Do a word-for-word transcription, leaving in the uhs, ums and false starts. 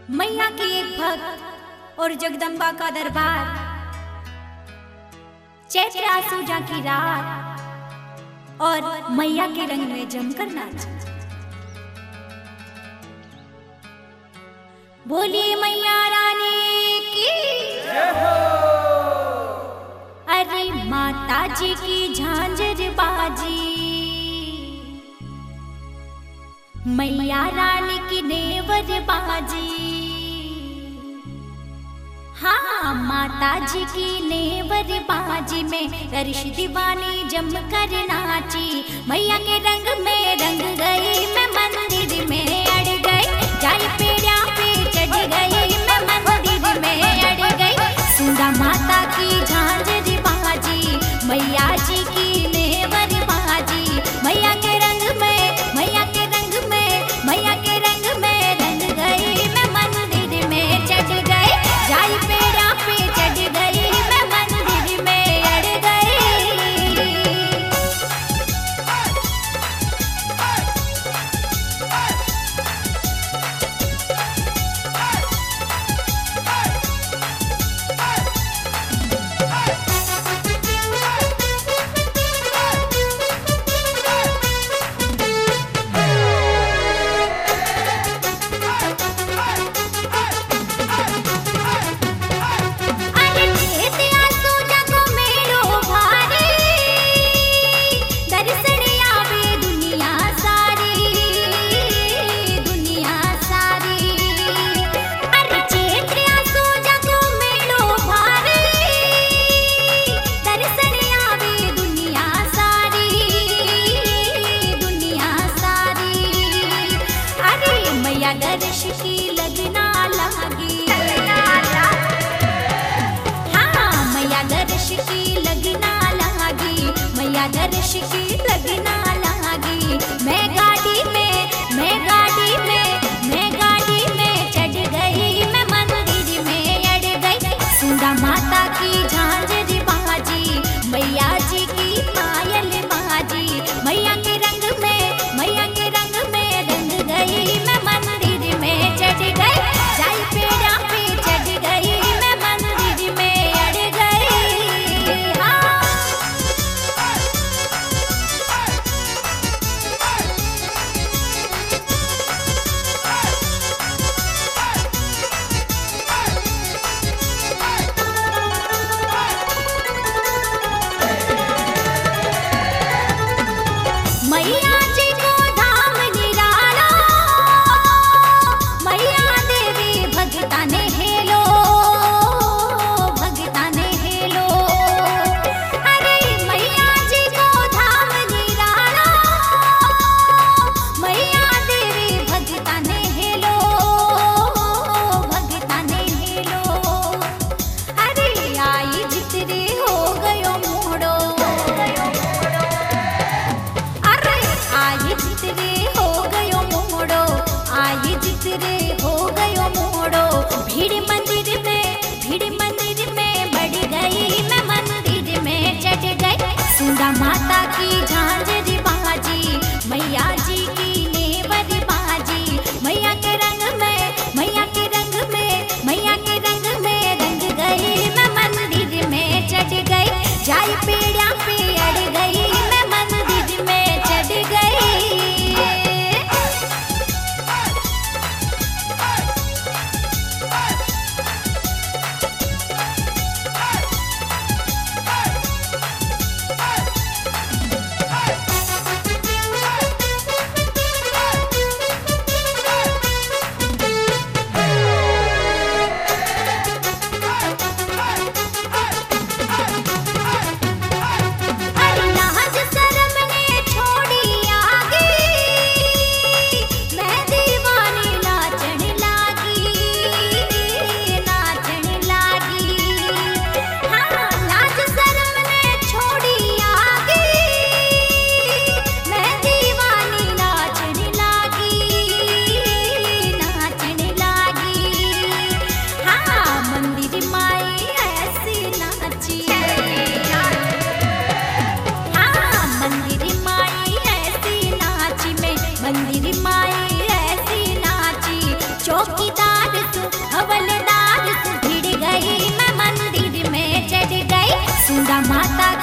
मैया की एक भक्त और जगदम्बा का दरबार। चैत्र आसूजा की रात और मैया के रंग में जमकर नाचे। बोलिए मैया रानी की जय हो। अरे माता जी की झांझर बाजी, मैया रानी की नेवर बाजी। हाँ, माता जी की नेवर बाजी में दर्श दीवानी जम कर नाची। मैया के रंग में रंग गई मैं मंदिर में अड़ गई, जाई पेड़ा पे चढ़ गई मैं मंदिर में अड़ गई। सुंदा माता की झांझर बाजी, मैया जी की नेवर बाजी। मैया के रंग में मैया के रंग में मैया के रंग में रंग गई मैं मंदिर में चढ़ गई, जाई पेड़ा पे चढ़ गई मैं मंदिर में अड़ गई। दर्श की लगना लागी, हाँ मैया दर्श की लगना लागी, मैया दर्श की लगना लागी। मैं गाड़ी में मैं गाड़ी में मैं गाड़ी में चढ़ गई मैं मंदिर में अड़ गई। सुंदा माता की झांझर बाजी, मैया जी की पायल बाजी। मैया के रंग में मैया के रंग में रंग गई मैं मंदिर में चढ़ गई, जाई पेड़ा पे चढ़ गई मैं मंदिर में अड़ गई। हाँ। मैया जी को धाम निराला, मैया देवी भगता ने हेलो भगता ने हेलो। अरे मैया जी को धाम निराला, मैया देवी भगता ने हेलो भगता ने हेलो। अरे आई जितरे हो गयो मोड़ो, आई जितरे हो गयो मोड़ो, आई जितरे हो गयो मोड़ो। भीड़ मंदिर में भीड़ मंदिर में बढ़ गई मैं मंदिर में चढ़ गई। सुंदा माता की झांझर बाजी, मैया जी की नेवर बाजी। मैया के रंग में मैया के रंग में मैया के रंग में रंग गई मैं मंदिर में चढ़ गई, जाई पेड़ा पे अड़ गई मैं मंदिर में चढ़ गई। चौकीदार तू हवलदार से भिड़ गई मैं मंदिर में चढ़ गई सुंदा माता